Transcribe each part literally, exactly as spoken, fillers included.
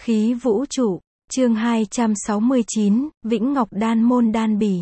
Khí vũ trụ, chương hai trăm sáu mươi chín, Vĩnh Ngọc Đan Môn Đan Bỉ.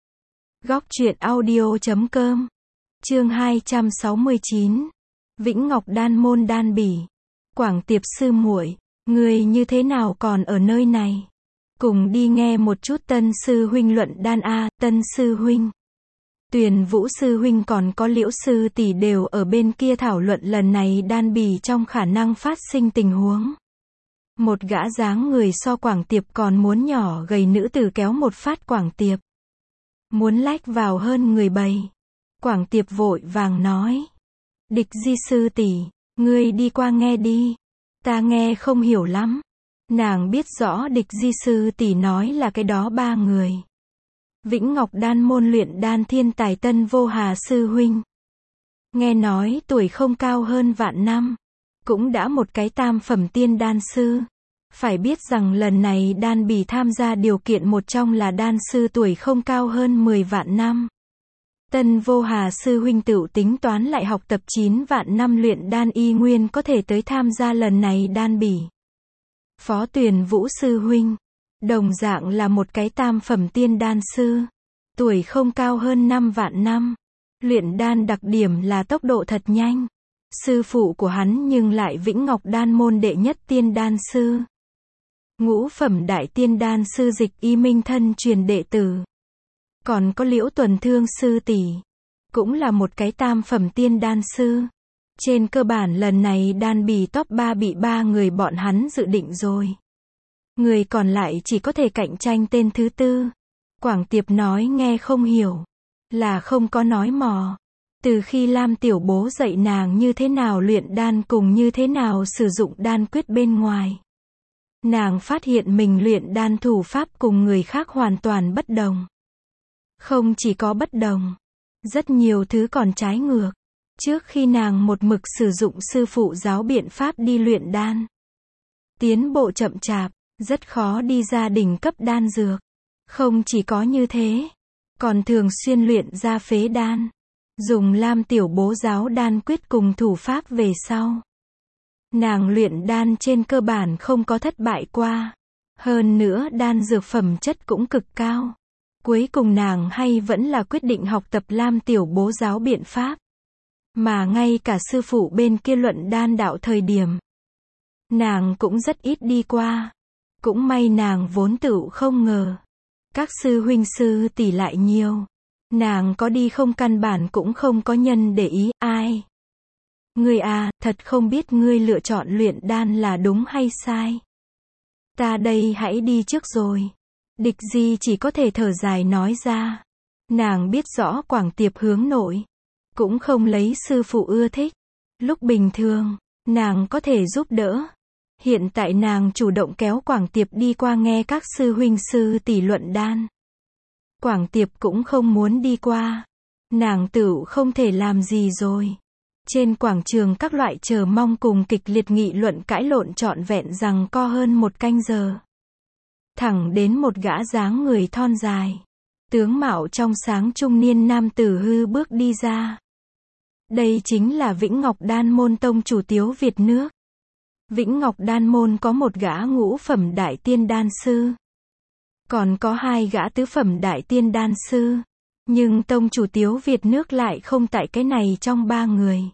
Góc truyện audio chấm com. Chương hai trăm sáu mươi chín, Vĩnh Ngọc Đan Môn Đan Bỉ. Quảng Tiệp sư muội, người như thế nào còn ở nơi này? Cùng đi nghe một chút Tân sư huynh luận đan a, Tân sư huynh. Tuyền Vũ sư huynh còn có Liễu sư tỷ đều ở bên kia thảo luận lần này đan bỉ trong khả năng phát sinh tình huống. Một gã dáng người so Quảng Tiệp còn muốn nhỏ gầy nữ tử kéo một phát Quảng Tiệp. Muốn lách vào hơn người bầy. Quảng Tiệp vội vàng nói. Địch Di sư tỷ, ngươi đi qua nghe đi. Ta nghe không hiểu lắm. Nàng biết rõ Địch Di sư tỷ nói là cái đó ba người. Vĩnh Ngọc Đan môn luyện đan thiên tài Tân Vô Hà sư huynh. Nghe nói tuổi không cao hơn vạn năm. Cũng đã một cái tam phẩm tiên đan sư. Phải biết rằng lần này đan bỉ tham gia điều kiện một trong là đan sư tuổi không cao hơn mười vạn năm. Tân Vô Hà sư huynh tự tính toán lại học tập chín vạn năm luyện đan y nguyên có thể tới tham gia lần này đan bỉ. Phó Tuyền Vũ sư huynh, đồng dạng là một cái tam phẩm tiên đan sư. Tuổi không cao hơn năm vạn năm. Luyện đan đặc điểm là tốc độ thật nhanh. Sư phụ của hắn nhưng lại Vĩnh Ngọc Đan môn đệ nhất tiên đan sư. Ngũ phẩm đại tiên đan sư Dịch Y Minh thân truyền đệ tử. Còn có Liễu Tuần Thương sư tỷ, cũng là một cái tam phẩm tiên đan sư. Trên cơ bản lần này đan bỉ top ba bị ba người bọn hắn dự định rồi. Người còn lại chỉ có thể cạnh tranh tên thứ tư. Quảng Tiệp nói nghe không hiểu, là không có nói mò. Từ khi Lam tiểu bố dạy nàng như thế nào luyện đan cùng như thế nào sử dụng đan quyết bên ngoài. Nàng phát hiện mình luyện đan thủ pháp cùng người khác hoàn toàn bất đồng. Không chỉ có bất đồng, rất nhiều thứ còn trái ngược. Trước khi nàng một mực sử dụng sư phụ giáo biện pháp đi luyện đan, tiến bộ chậm chạp, rất khó đi ra đỉnh cấp đan dược. Không chỉ có như thế, còn thường xuyên luyện ra phế đan. Dùng Lam tiểu bố giáo đan quyết cùng thủ pháp về sau. Nàng luyện đan trên cơ bản không có thất bại qua. Hơn nữa đan dược phẩm chất cũng cực cao. Cuối cùng nàng hay vẫn là quyết định học tập Lam tiểu bố giáo biện pháp. Mà ngay cả sư phụ bên kia luận đan đạo thời điểm, nàng cũng rất ít đi qua. Cũng may nàng vốn tựu không ngờ. Các sư huynh sư tỷ lại nhiều. Nàng có đi không căn bản cũng không có nhân để ý, ai. Ngươi à, thật không biết ngươi lựa chọn luyện đan là đúng hay sai. Ta đây hãy đi trước rồi. Địch Di chỉ có thể thở dài nói ra. Nàng biết rõ Quảng Tiệp hướng nội. Cũng không lấy sư phụ ưa thích. Lúc bình thường, nàng có thể giúp đỡ. Hiện tại nàng chủ động kéo Quảng Tiệp đi qua nghe các sư huynh sư tỷ luận đan. Quảng Tiệp cũng không muốn đi qua. Nàng tự không thể làm gì rồi. Trên quảng trường các loại chờ mong cùng kịch liệt nghị luận cãi lộn trọn vẹn rằng co hơn một canh giờ. Thẳng đến một gã dáng người thon dài. Tướng mạo trong sáng trung niên nam tử hư bước đi ra. Đây chính là Vĩnh Ngọc Đan môn tông chủ Tiếu Việt nước. Vĩnh Ngọc Đan môn có một gã ngũ phẩm đại tiên đan sư. Còn có hai gã tứ phẩm đại tiên đan sư. Nhưng tông chủ Tiếu Việt nước lại không tại cái này trong ba người.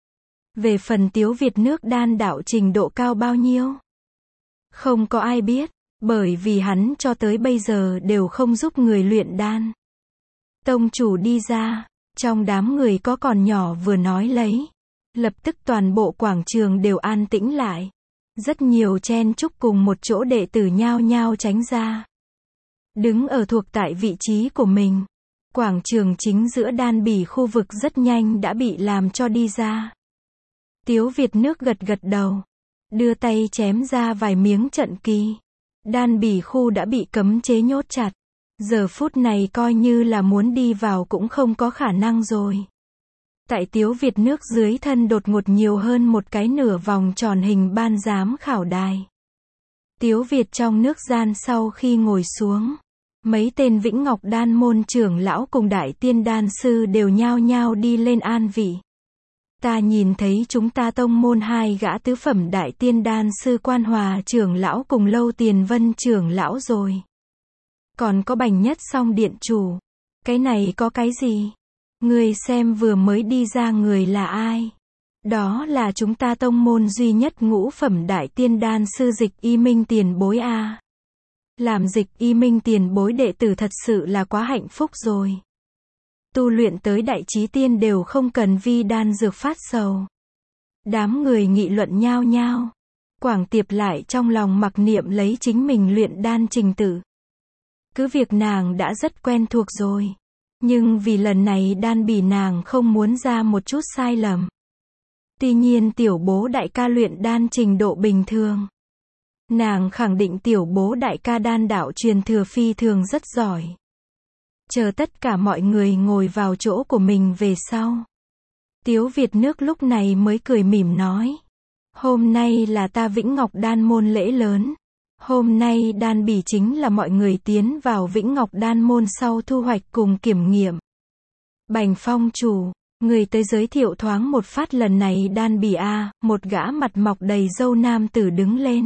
Về phần Tiếu Việt nước đan đạo trình độ cao bao nhiêu? Không có ai biết, bởi vì hắn cho tới bây giờ đều không giúp người luyện đan. Tông chủ đi ra, trong đám người có còn nhỏ vừa nói lấy. Lập tức toàn bộ quảng trường đều an tĩnh lại. Rất nhiều chen chúc cùng một chỗ đệ tử nhao nhao tránh ra. Đứng ở thuộc tại vị trí của mình. Quảng trường chính giữa đan bỉ khu vực rất nhanh đã bị làm cho đi ra. Tiếu Việt nước gật gật đầu. Đưa tay chém ra vài miếng trận kỳ. Đan bỉ khu đã bị cấm chế nhốt chặt. Giờ phút này coi như là muốn đi vào cũng không có khả năng rồi. Tại Tiếu Việt nước dưới thân đột ngột nhiều hơn một cái nửa vòng tròn hình ban giám khảo đài. Tiếu Việt trong nước gian sau khi ngồi xuống. Mấy tên Vĩnh Ngọc Đan môn trưởng lão cùng đại tiên đan sư đều nhao nhao đi lên an vị. Ta nhìn thấy chúng ta tông môn hai gã tứ phẩm đại tiên đan sư Quan Hòa trưởng lão cùng Lâu Tiền Vân trưởng lão rồi. Còn có Bành Nhất Song điện chủ. Cái này có cái gì? Ngươi xem vừa mới đi ra người là ai? Đó là chúng ta tông môn duy nhất ngũ phẩm đại tiên đan sư Dịch Y Minh tiền bối a. Làm Dịch Y Minh tiền bối đệ tử thật sự là quá hạnh phúc rồi. Tu luyện tới đại chí tiên đều không cần vi đan dược phát sầu. Đám người nghị luận nhao nhao. Quảng Tiệp lại trong lòng mặc niệm lấy chính mình luyện đan trình tự. Cứ việc nàng đã rất quen thuộc rồi. Nhưng vì lần này đan bỉ nàng không muốn ra một chút sai lầm. Tuy nhiên tiểu bố đại ca luyện đan trình độ bình thường. Nàng khẳng định tiểu bố đại ca đan đạo truyền thừa phi thường rất giỏi. Chờ tất cả mọi người ngồi vào chỗ của mình về sau. Tiếu Việt Nước lúc này mới cười mỉm nói. Hôm nay là ta Vĩnh Ngọc Đan môn lễ lớn. Hôm nay đan bỉ chính là mọi người tiến vào Vĩnh Ngọc Đan môn sau thu hoạch cùng kiểm nghiệm. Bành Phong chủ, người tới giới thiệu thoáng một phát lần này đan bỉ a, một gã mặt mọc đầy râu nam tử đứng lên.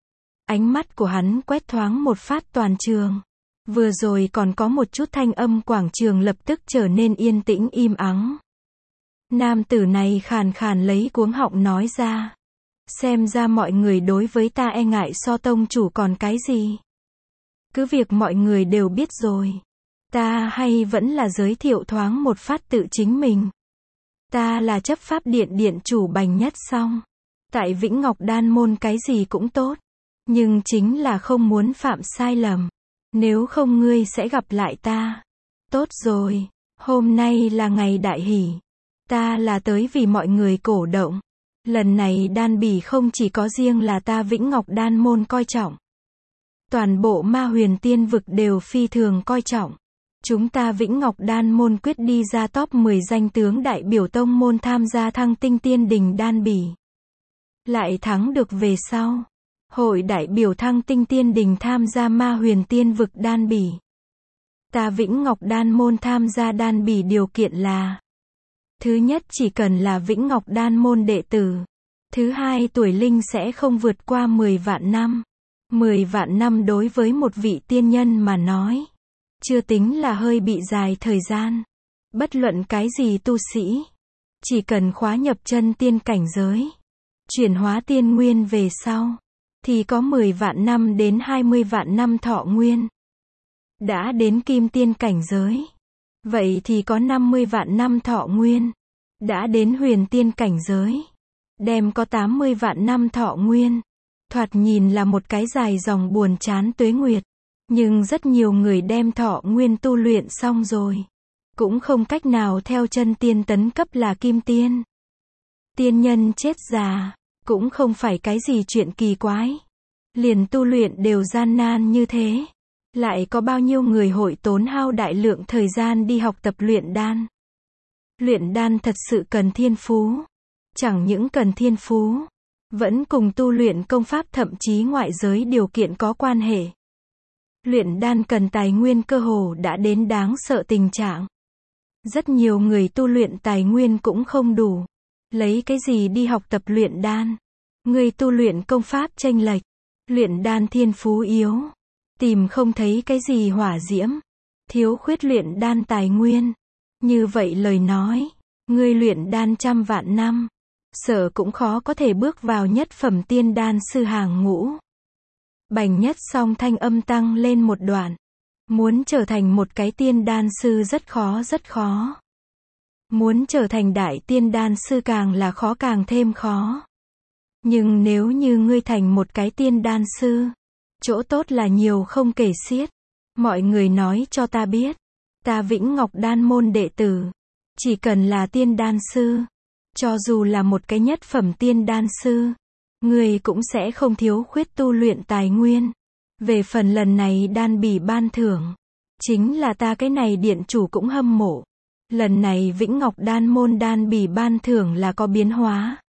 Ánh mắt của hắn quét thoáng một phát toàn trường. Vừa rồi còn có một chút thanh âm quảng trường lập tức trở nên yên tĩnh im ắng. Nam tử này khàn khàn lấy cuống họng nói ra. Xem ra mọi người đối với ta e ngại so tông chủ còn cái gì. Cứ việc mọi người đều biết rồi. Ta hay vẫn là giới thiệu thoáng một phát tự chính mình. Ta là chấp pháp điện điện chủ Bành Nhất Song. Tại Vĩnh Ngọc Đan môn cái gì cũng tốt. Nhưng chính là không muốn phạm sai lầm. Nếu không ngươi sẽ gặp lại ta. Tốt rồi, hôm nay là ngày đại hỷ. Ta là tới vì mọi người cổ động. Lần này đan bỉ không chỉ có riêng là ta Vĩnh Ngọc Đan môn coi trọng. Toàn bộ Ma Huyền Tiên vực đều phi thường coi trọng. Chúng ta Vĩnh Ngọc Đan môn quyết đi ra top mười danh tướng đại biểu tông môn tham gia Thăng Tinh Tiên Đình đan bỉ. Lại thắng được về sau. Hội đại biểu Thăng Tinh Tiên Đình tham gia Ma Huyền Tiên vực đan bỉ. Ta Vĩnh Ngọc Đan môn tham gia đan bỉ điều kiện là: thứ nhất chỉ cần là Vĩnh Ngọc Đan môn đệ tử. Thứ hai tuổi linh sẽ không vượt qua mười vạn năm. mười vạn năm đối với một vị tiên nhân mà nói. Chưa tính là hơi bị dài thời gian. Bất luận cái gì tu sĩ. Chỉ cần khóa nhập chân tiên cảnh giới. Chuyển hóa tiên nguyên về sau. Thì có mười vạn năm đến hai mươi vạn năm thọ nguyên. Đã đến kim tiên cảnh giới. Vậy thì có năm mươi vạn năm thọ nguyên. Đã đến huyền tiên cảnh giới. Đem có tám mươi vạn năm thọ nguyên. Thoạt nhìn là một cái dài dòng buồn chán tuế nguyệt. Nhưng rất nhiều người đem thọ nguyên tu luyện xong rồi. Cũng không cách nào theo chân tiên tấn cấp là kim tiên. Tiên nhân chết già. Cũng không phải cái gì chuyện kỳ quái. Liền tu luyện đều gian nan như thế. Lại có bao nhiêu người hội tốn hao đại lượng thời gian đi học tập luyện đan. Luyện đan thật sự cần thiên phú. Chẳng những cần thiên phú. Vẫn cùng tu luyện công pháp thậm chí ngoại giới điều kiện có quan hệ. Luyện đan cần tài nguyên cơ hồ đã đến đáng sợ tình trạng. Rất nhiều người tu luyện tài nguyên cũng không đủ. Lấy cái gì đi học tập luyện đan? Người tu luyện công pháp chênh lệch. Luyện đan thiên phú yếu. Tìm không thấy cái gì hỏa diễm. Thiếu khuyết luyện đan tài nguyên. Như vậy lời nói, ngươi luyện đan trăm vạn năm. Sợ cũng khó có thể bước vào nhất phẩm tiên đan sư hàng ngũ. Bành Nhất Song thanh âm tăng lên một đoạn. Muốn trở thành một cái tiên đan sư rất khó rất khó. Muốn trở thành đại tiên đan sư càng là khó càng thêm khó. Nhưng nếu như ngươi thành một cái tiên đan sư, chỗ tốt là nhiều không kể xiết. Mọi người nói cho ta biết, ta Vĩnh Ngọc Đan môn đệ tử, chỉ cần là tiên đan sư, cho dù là một cái nhất phẩm tiên đan sư, ngươi cũng sẽ không thiếu khuyết tu luyện tài nguyên. Về phần lần này đan bỉ ban thưởng, chính là ta cái này điện chủ cũng hâm mộ. Lần này Vĩnh Ngọc Đan môn đan bỉ ban thưởng là có biến hóa.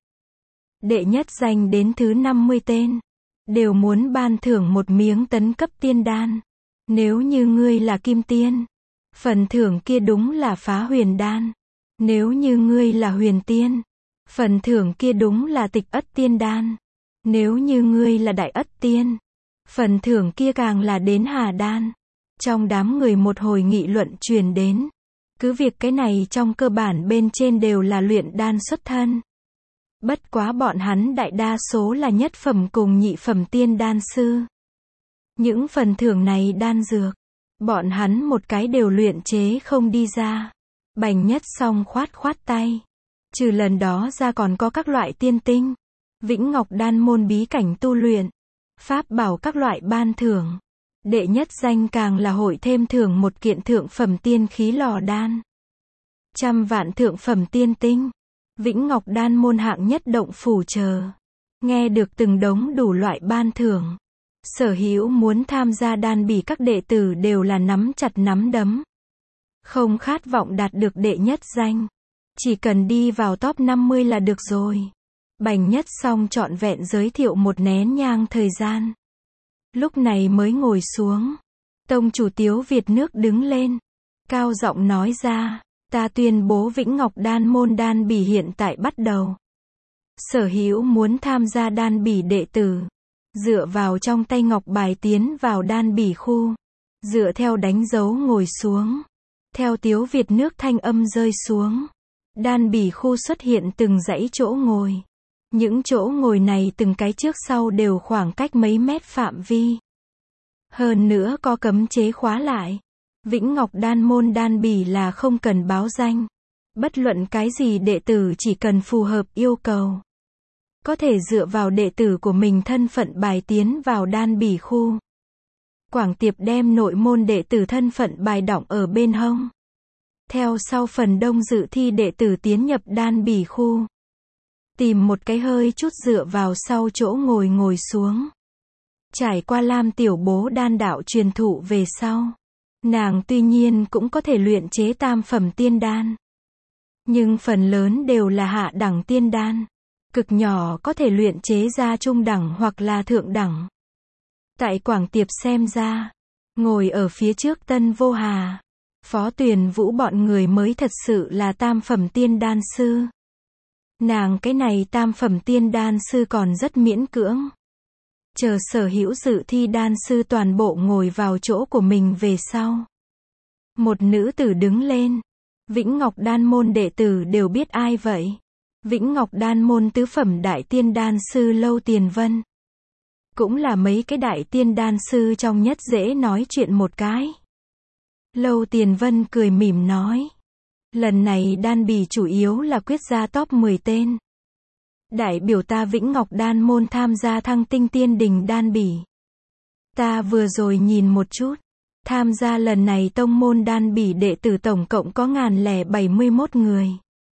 Đệ nhất danh đến thứ năm mươi tên, đều muốn ban thưởng một miếng tấn cấp tiên đan. Nếu như ngươi là kim tiên, phần thưởng kia đúng là phá huyền đan. Nếu như ngươi là huyền tiên, Phần thưởng kia đúng là tịch ất tiên đan. Nếu như ngươi là đại ất tiên, phần thưởng kia càng là đến hà đan. Trong đám người một hồi nghị luận truyền đến. Cứ việc cái này trong cơ bản bên trên đều là luyện đan xuất thân. Bất quá bọn hắn đại đa số là nhất phẩm cùng nhị phẩm tiên đan sư. Những phần thưởng này đan dược, bọn hắn một cái đều luyện chế không đi ra. Bành Nhất Song khoát khoát tay. Trừ lần đó ra còn có các loại tiên tinh, Vĩnh Ngọc đan môn bí cảnh tu luyện, pháp bảo các loại ban thưởng. Đệ nhất danh càng là hội thêm thưởng một kiện thượng phẩm tiên khí lò đan. Trăm vạn thượng phẩm tiên tinh. Vĩnh Ngọc đan môn hạng nhất động phủ chờ. Nghe được từng đống đủ loại ban thưởng. Sở hữu muốn tham gia đan bỉ các đệ tử đều là nắm chặt nắm đấm. Không khát vọng đạt được đệ nhất danh. Chỉ cần đi vào top năm mươi là được rồi. Bành Nhất Song trọn vẹn giới thiệu một nén nhang thời gian. Lúc này mới ngồi xuống. Tông chủ Tiếu Việt nước đứng lên. Cao giọng nói ra. Ta tuyên bố Vĩnh Ngọc đan môn đan bỉ hiện tại bắt đầu. Sở hữu muốn tham gia đan bỉ đệ tử. Dựa vào trong tay ngọc bài tiến vào đan bỉ khu. Dựa theo đánh dấu ngồi xuống. Theo Tiếu Việt nước thanh âm rơi xuống. Đan bỉ khu xuất hiện từng dãy chỗ ngồi. Những chỗ ngồi này từng cái trước sau đều khoảng cách mấy mét phạm vi. Hơn nữa có cấm chế khóa lại. Vĩnh Ngọc đan môn đan bỉ là không cần báo danh. Bất luận cái gì đệ tử chỉ cần phù hợp yêu cầu. Có thể dựa vào đệ tử của mình thân phận bài tiến vào đan bỉ khu. Quảng Tiệp đem nội môn đệ tử thân phận bài đọng ở bên hông. Theo sau phần đông dự thi đệ tử tiến nhập đan bỉ khu. Tìm một cái hơi chút dựa vào sau chỗ ngồi ngồi xuống. Trải qua Lam tiểu bố đan đạo truyền thụ về sau. Nàng tuy nhiên cũng có thể luyện chế tam phẩm tiên đan. Nhưng phần lớn đều là hạ đẳng tiên đan. Cực nhỏ có thể luyện chế ra trung đẳng hoặc là thượng đẳng. Tại Quảng Tiệp xem ra, ngồi ở phía trước Tân Vô Hà, Phó Tuyền Vũ bọn người mới thật sự là tam phẩm tiên đan sư. Nàng cái này tam phẩm tiên đan sư còn rất miễn cưỡng. Chờ sở hữu dự thi đan sư toàn bộ ngồi vào chỗ của mình về sau. Một nữ tử đứng lên. Vĩnh Ngọc đan môn đệ tử đều biết ai vậy. Vĩnh Ngọc đan môn tứ phẩm đại tiên đan sư Lâu Tiền Vân. Cũng là mấy cái đại tiên đan sư trong nhất dễ nói chuyện một cái. Lâu Tiền Vân cười mỉm nói. Lần này đan bỉ chủ yếu là quyết ra top mười tên. Đại biểu ta Vĩnh Ngọc đan môn tham gia thăng tinh tiên đình đan bỉ. Ta vừa rồi nhìn một chút. Tham gia lần này tông môn đan bỉ đệ tử tổng cộng có một nghìn lẻ bảy mươi mốt người.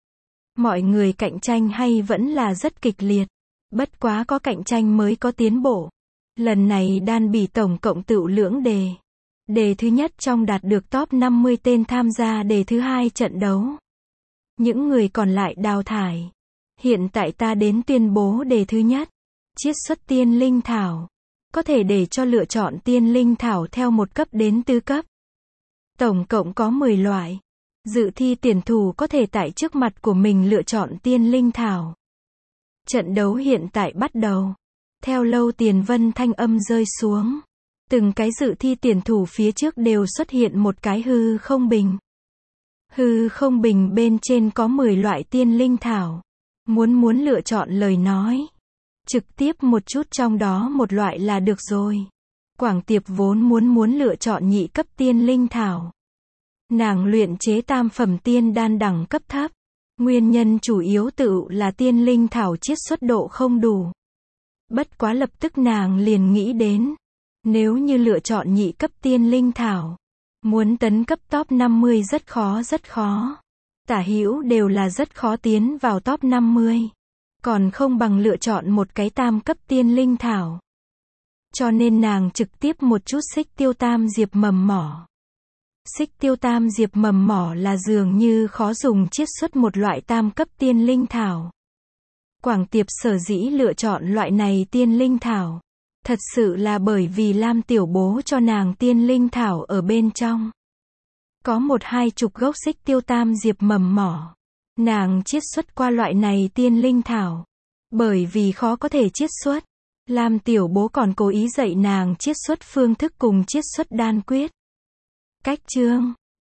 Mọi người cạnh tranh hay vẫn là rất kịch liệt. Bất quá có cạnh tranh mới có tiến bộ. Lần này đan bỉ tổng cộng tựu lưỡng đề. Đề thứ nhất trong đạt được top năm mươi tên tham gia đề thứ hai trận đấu. Những người còn lại đào thải. Hiện tại ta đến tuyên bố đề thứ nhất. Chiết xuất tiên linh thảo. Có thể để cho lựa chọn tiên linh thảo theo một cấp đến tứ cấp. Tổng cộng có mười loại. Dự thi tuyển thủ có thể tại trước mặt của mình lựa chọn tiên linh thảo. Trận đấu hiện tại bắt đầu. Theo Lâu Tiền Vân thanh âm rơi xuống. Từng cái dự thi tuyển thủ phía trước đều xuất hiện một cái hư không bình. Hư không bình bên trên có mười loại tiên linh thảo. Muốn muốn lựa chọn lời nói. Trực tiếp một chút trong đó một loại là được rồi. Quảng Tiệp vốn muốn muốn lựa chọn nhị cấp tiên linh thảo. Nàng luyện chế tam phẩm tiên đan đẳng cấp thấp. Nguyên nhân chủ yếu tự là tiên linh thảo chiết xuất độ không đủ. Bất quá lập tức nàng liền nghĩ đến. Nếu như lựa chọn nhị cấp tiên linh thảo. Muốn tấn cấp top năm mươi rất khó rất khó. Tả hữu đều là rất khó tiến vào top năm mươi. Còn không bằng lựa chọn một cái tam cấp tiên linh thảo. Cho nên nàng trực tiếp một chút xích tiêu tam diệp mầm mỏ. Xích tiêu tam diệp mầm mỏ là dường như khó dùng chiết xuất một loại tam cấp tiên linh thảo. Quảng Tiệp sở dĩ lựa chọn loại này tiên linh thảo. Thật sự là bởi vì Lam tiểu bố cho nàng tiên linh thảo ở bên trong. Có một hai chục gốc xích tiêu tam diệp mầm mỏ. Nàng chiết xuất qua loại này tiên linh thảo. Bởi vì khó có thể chiết xuất, Lam tiểu bố còn cố ý dạy nàng chiết xuất phương thức cùng chiết xuất đan quyết. Cách chương